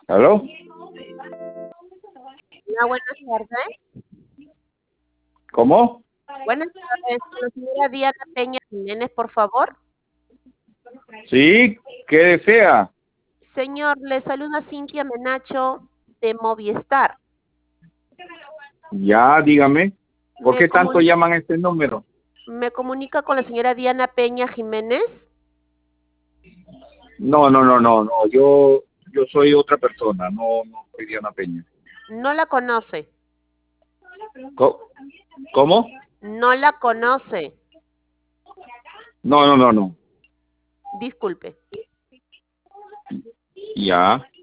¿Aló? Hola, buenas tardes. ¿Cómo? Buenas tardes, con la señora Diana Peña Jiménez, por favor. Sí, ¿qué desea? Señor, le saluda Cintia Menacho de Movistar. Ya, dígame. ¿Por Me, qué tanto comuni- llaman a este número? me comunica con la señora Diana Peña Jiménez. No. Yo soy otra persona. No soy Diana Peña. No la conoce. ¿Cómo? No la conoce. No. Disculpe. Ya.